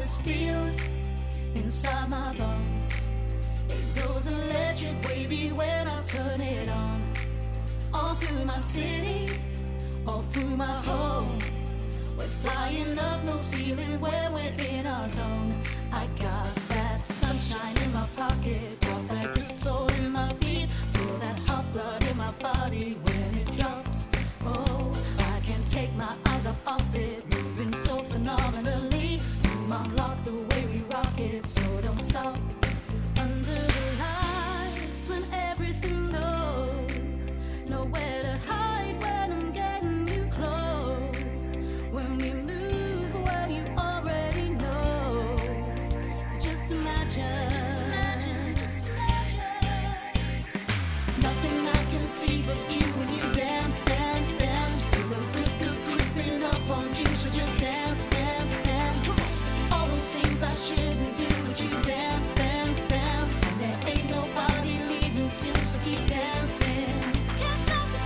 this feeling inside my bones. It goes electric wavy when I turn it on. All through my city, all through my home. We're flying up, no ceiling, where we're in our zone. I got that sunshine in my pocket, got that good soul in my feet, feel that hot blood in my body when it drops. Oh, I can't take my eyes up off it, moving so phenomenally. You unlock the way we rock it, so don't stop. Under the lights when everything knows, nowhere to hide when I'm getting you close. When we move, well, you already know. So just imagine, just imagine. Nothing I can see but you when you dance, dance, dance. Feel a good, good creeping up on you, so just dance, dance, dance. Come on. All those things I shouldn't do, but you dance, dance, dance. And there ain't nobody leaving soon, so keep dancing. Can't stop the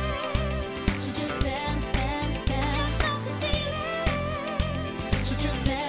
feeling, so just dance, dance, dance. Can't stop the feeling, so just dance.